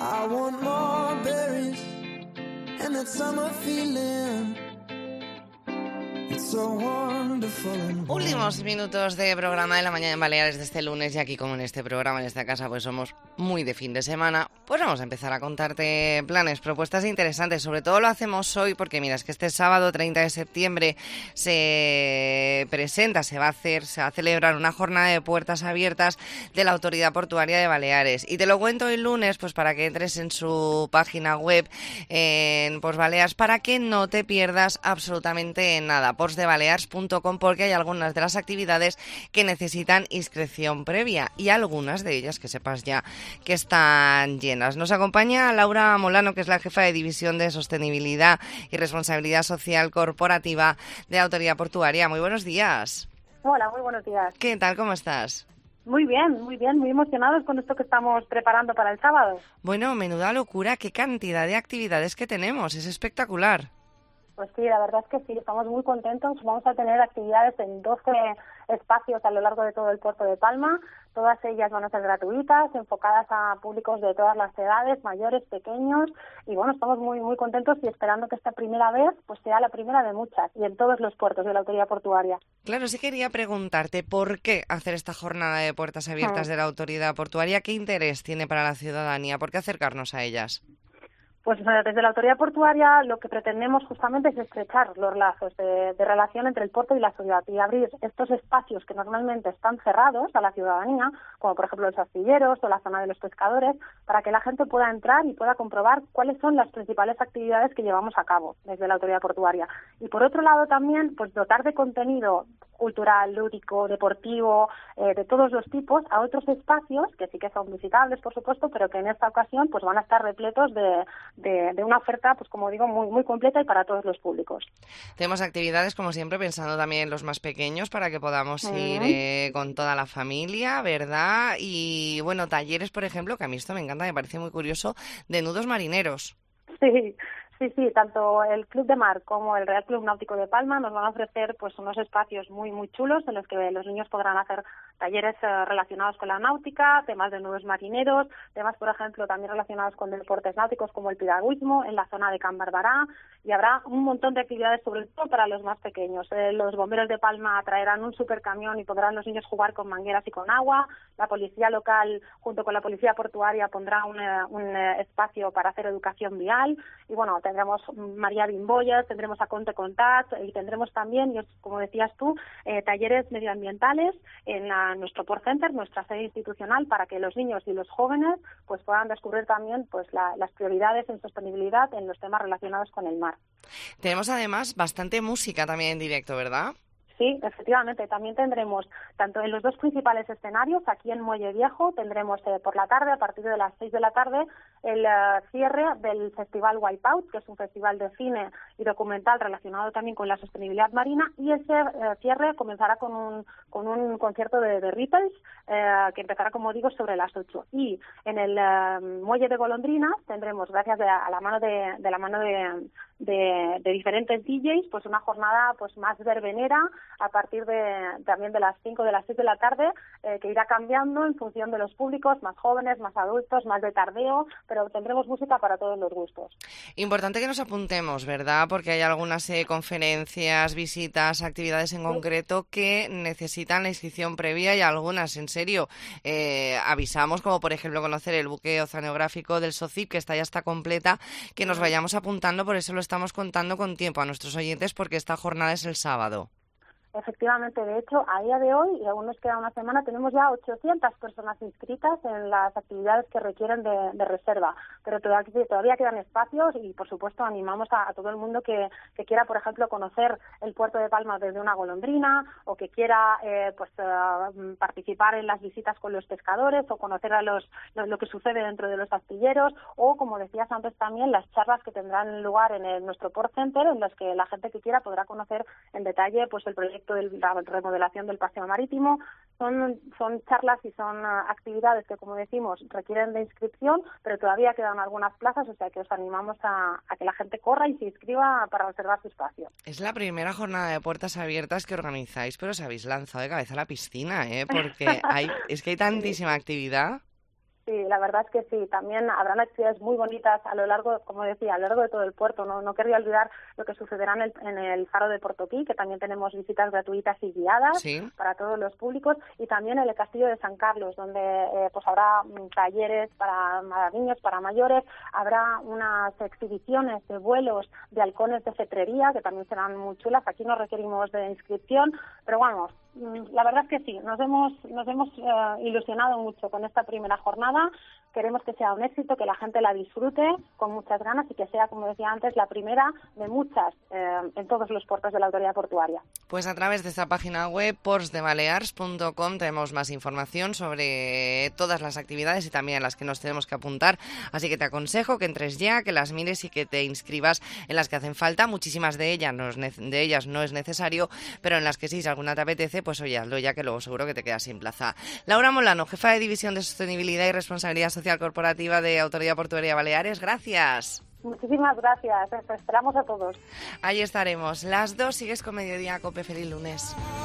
I want more berries and that summer feeling. It's so wonderful and Últimos minutos de programa de la mañana en Baleares de este lunes, y aquí como en este programa, en esta casa, pues somos muy de fin de semana, pues vamos a empezar a contarte planes, propuestas interesantes. Sobre todo lo hacemos hoy porque mira, es que este sábado 30 de septiembre se va a celebrar una jornada de puertas abiertas de la Autoridad Portuaria de Baleares. Y te lo cuento el lunes, pues para que entres en su página web, en Ports Balears, para que no te pierdas absolutamente nada. portsdebalears.com, porque hay algunas de las actividades que necesitan inscripción previa y algunas de ellas que sepas ya que están llenas. Nos acompaña Laura Molano, que es la jefa de División de Sostenibilidad y Responsabilidad Social Corporativa de Autoridad Portuaria. Muy buenos días. Hola, muy buenos días. ¿Qué tal? ¿Cómo estás? Muy bien, muy emocionados con esto que estamos preparando para el sábado. Bueno, menuda locura, qué cantidad de actividades que tenemos, es espectacular. Pues sí, la verdad es que sí, estamos muy contentos. Vamos a tener actividades en 12 espacios a lo largo de todo el puerto de Palma. Todas ellas van a ser gratuitas, enfocadas a públicos de todas las edades, mayores, pequeños. Y bueno, estamos muy contentos y esperando que esta primera vez pues sea la primera de muchas y en todos los puertos de la Autoridad Portuaria. Claro, sí quería preguntarte por qué hacer esta jornada de puertas abiertas de la Autoridad Portuaria. ¿Qué interés tiene para la ciudadanía? ¿Por qué acercarnos a ellas? Pues desde la Autoridad Portuaria lo que pretendemos justamente es estrechar los lazos de relación entre el puerto y la ciudad y abrir estos espacios que normalmente están cerrados a la ciudadanía, como por ejemplo los astilleros o la zona de los pescadores, para que la gente pueda entrar y pueda comprobar cuáles son las principales actividades que llevamos a cabo desde la Autoridad Portuaria. Y por otro lado también, pues dotar de contenido cultural, lúdico, deportivo, de todos los tipos, a otros espacios que sí que son visitables, por supuesto, pero que en esta ocasión pues van a estar repletos de una oferta, pues como digo, muy completa y para todos los públicos. Tenemos actividades, como siempre, pensando también en los más pequeños para que podamos ir con toda la familia, ¿verdad? Y bueno, talleres, por ejemplo, que a mí esto me encanta, me parece muy curioso, de nudos marineros. Sí, tanto el Club de Mar como el Real Club Náutico de Palma nos van a ofrecer pues unos espacios muy chulos en los que los niños podrán hacer talleres relacionados con la náutica, temas de nudos marineros, temas, por ejemplo, también relacionados con deportes náuticos como el piragüismo en la zona de Can Barbará, y habrá un montón de actividades, sobre todo para los más pequeños. Los bomberos de Palma traerán un supercamión y podrán los niños jugar con mangueras y con agua. La policía local, junto con la policía portuaria, pondrá un espacio para hacer educación vial. Y bueno, tendremos María Bimboyas, tendremos a Conte Contat y tendremos también, como decías tú, talleres medioambientales en nuestro Port Center, nuestra sede institucional, para que los niños y los jóvenes pues puedan descubrir también pues las prioridades en sostenibilidad en los temas relacionados con el mar. Tenemos además bastante música también en directo, ¿verdad? Sí, efectivamente. También tendremos, tanto en los dos principales escenarios, aquí en Muelle Viejo, tendremos por la tarde, a partir de las 6 de la tarde, el cierre del Festival Wipeout, que es un festival de cine y documental relacionado también con la sostenibilidad marina, y ese cierre comenzará con un concierto de The Beatles, que empezará, como digo, sobre las 8. Y en el Muelle de Golondrinas tendremos, gracias a la mano de diferentes DJs, pues una jornada pues más verbenera a partir también de las 5, de las 6 de la tarde, que irá cambiando en función de los públicos, más jóvenes, más adultos, más de tardeo, pero tendremos música para todos los gustos. Importante que nos apuntemos, ¿verdad? Porque hay algunas conferencias, visitas, actividades en concreto que necesitan la inscripción previa, y algunas, en serio, avisamos, como por ejemplo conocer el buque oceanográfico del SOCIP, que ya está completa, que nos vayamos apuntando. Por eso lo estamos contando con tiempo a nuestros oyentes, porque esta jornada es el sábado. Efectivamente, de hecho, a día de hoy, y aún nos queda una semana, tenemos ya 800 personas inscritas en las actividades que requieren de reserva, pero todavía quedan espacios y, por supuesto, animamos a todo el mundo que quiera, por ejemplo, conocer el puerto de Palma desde una golondrina, o que quiera participar en las visitas con los pescadores, o conocer lo que sucede dentro de los astilleros, o, como decías antes también, las charlas que tendrán lugar en nuestro Port Center, en las que la gente que quiera podrá conocer en detalle pues el proyecto de la remodelación del paseo marítimo. Son charlas y son actividades que, como decimos, requieren de inscripción, pero todavía quedan algunas plazas, o sea que os animamos a que la gente corra y se inscriba para reservar su espacio. Es la primera jornada de puertas abiertas que organizáis, pero os habéis lanzado de cabeza a la piscina, porque hay tantísima actividad. Sí, la verdad es que sí. También habrán actividades muy bonitas a lo largo, como decía, a lo largo de todo el puerto. No querría olvidar lo que sucederá en el faro de Portoquí, que también tenemos visitas gratuitas y guiadas para todos los públicos, y también en el castillo de San Carlos, donde pues habrá talleres para niños, para mayores, habrá unas exhibiciones de vuelos de halcones de cetrería, que también serán muy chulas. Aquí no requerimos de inscripción, pero vamos, la verdad es que sí, nos hemos ilusionado mucho con esta primera jornada. Queremos que sea un éxito, que la gente la disfrute con muchas ganas y que sea, como decía antes, la primera de muchas en todos los puertos de la autoridad portuaria. Pues a través de esta página web, portsdebalears.com, tenemos más información sobre todas las actividades y también las que nos tenemos que apuntar. Así que te aconsejo que entres ya, que las mires y que te inscribas en las que hacen falta. Muchísimas de ellas no es necesario, pero en las que sí, si alguna te apetece, pues oye, hazlo ya, que luego seguro que te quedas sin plaza. Laura Molano, jefa de División de Sostenibilidad y Responsabilidad Social Corporativa de Autoridad Portuaria Baleares, gracias. Muchísimas gracias, esperamos a todos. Ahí estaremos. Las 2, sigues con Mediodía Cope. Feliz lunes.